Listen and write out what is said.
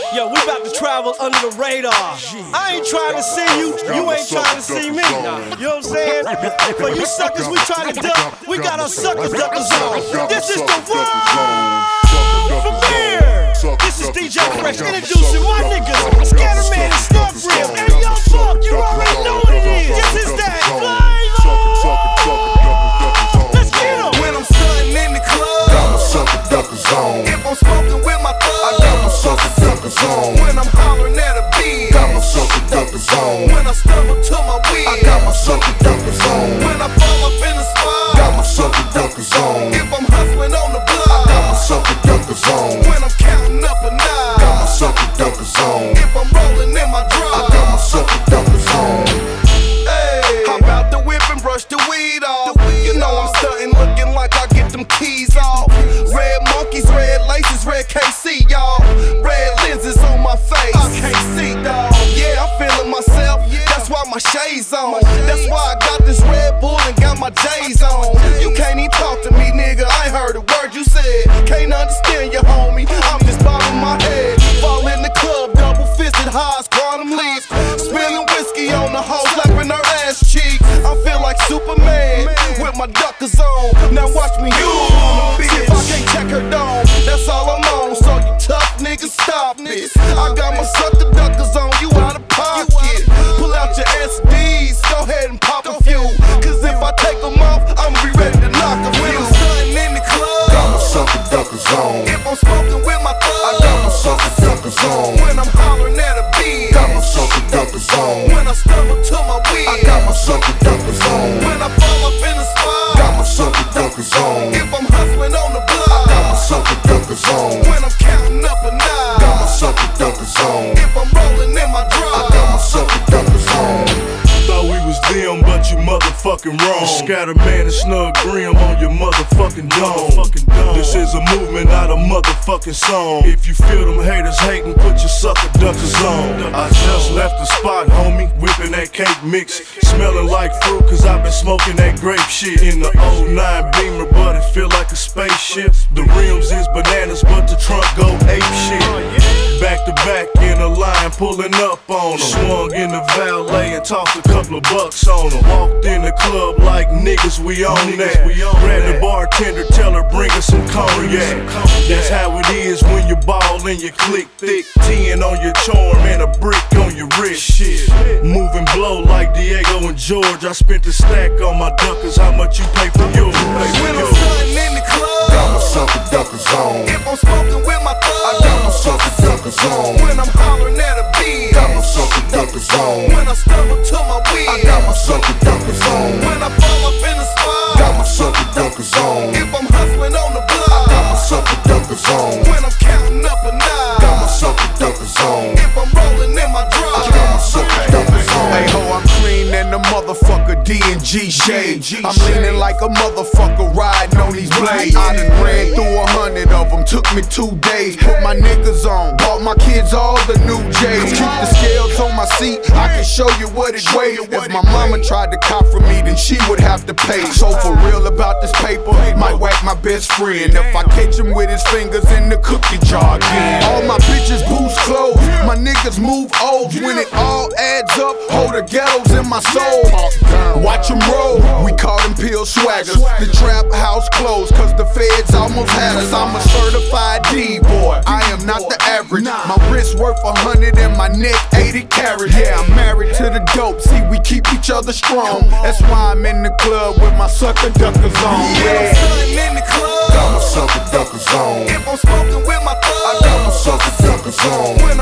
Yo, we about to travel under the radar. I ain't trying to see you, you ain't trying to see me. You know what I'm saying? For you suckers we trying to duck, we got our suckers duckers on. This is the world premiere. This is DJ Fresh introducing my niggas, Scatterman and Snug Real. Hey, yo, fuck, you already know what it is. This is that flavor. Let's get 'em. When I'm stunting in the club, got my sucker duckers on. if I'm smoking with my thug, I got my sucker duckers on. when I'm hollering at a beat, Got my sucker duckers on. when I stumble to my weed, I got my sucker duckers on. when I fall up in the spot, Got my sucker duckers on. if I'm hustling on the block, Got my sucker duckers on. when I'm counting up a nine, Got my sucker duckers on. if I'm rolling in my drop, I got my sucker duckers on. hey, hop out the whip and brush the weed off. You know I'm stunting, looking like I get them keys off. Red monkeys, red laces, red KC, y'all. Red lenses on my face, I can't see, dawg. Yeah, I'm feeling myself, that's why my shades on. That's why I got this Red Bull and got my J's on. You can't even talk to me, nigga, I ain't heard a word you said. Can't understand you, homie, I'm just bobbing my head. Fall in the club, double fisted, highs, quantum leaves. Spilling whiskey on the hoe, slapping her ass cheeks. I feel like Superman with my duckers on. Now watch me you on the beat. If I can't check her dome, that's all I'm on. So you tough niggas, stop it. I got my sucker duckers on, you out of pocket. Pull out your SDs, go ahead and pop a few. Cause if I take them off, I'ma be ready to knock a few. When I'm stunting in the club, Got my sucker duckers on. if I'm smoking with my thug, I got my sucker duckers on. when I'm hollering at a beat, Got my sucker duckers on. when I stumble to my weed, I got my sucker duckers on. when I fall up in the spot, Got my sucker duckers on. if I'm hustling on the block, Got my sucker duckers on. when I'm counting up a nine, Got my sucker duckers on. if I'm rolling in my drop, I got my sucker duckers on. Thought we was them, but you motherfucking wrong. Scatterman and Snug Grim on your motherfucking dome. This is a movement, not a motherfucking song. If you feel them haters hating, put your sucker duckers on. I just left the spot, homie, whipping that cake mix. Smelling like fruit, cause I've been smoking that grape shit. In the 09 Beamer, but it feel like a spaceship. The rims is bananas, but the trunk go ape shit. Back to back in a line, pulling up on them. Swung in the valet and tossed a couple of bucks on them. Walked in the club like niggas, we on that. Grab the bartender, tell her bring us some cognac. That's how it is when you ball and you click thick. 10 on your charm and a brick on your wrist. Shit, moving blow like Diego and George. I spent the stack on my duckers. How much you pay for yours? when I'm stunting in the club, Got my sucker duckers on. if I'm smoking with my I got my thug, sucker duckers on. when I'm hollering at a beat, Got my sucker duckers on. when I stumble to my weed, I got my sucker duckers on. when I fall up in the spot, Got my sucker duckers on. if I'm hustling on the block, Got my sucker duckers on. when I'm counting up a nine, Got my sucker duckers on. if I'm rolling in my drop, I got my sucker duckers on. Hey ho, I'm clean and the motherfucker D&G shade. I'm leaning like a motherfucker riding on these blades. I done ran through 100 of them, took me 2 days. Put my niggas on, bought my kids all the new J's. Keep the scales on my seat, I can show you what it weighs. If my mama tried to cop from me, then she would have to pay. So for real about this paper, might whack my best friend if I catch him with his fingers in the cookie jar again. All my bitches boost clothes, my niggas move O's. When it all adds up, hold the ghettos in my soul. Watch them roll, we call them pill swaggers. The trap house closed, cause the feds almost had us. I'm a certified D-boy, I am not the average. My wrist worth 100 and my neck 80 carats. Yeah, I'm married to the dope, see we keep each other strong. That's why I'm in the club with my sucker duckers on. yeah, I'm stunting in the club, Got my sucker duckers on. if I'm smoking with my I got my thug, sucker duckers on. when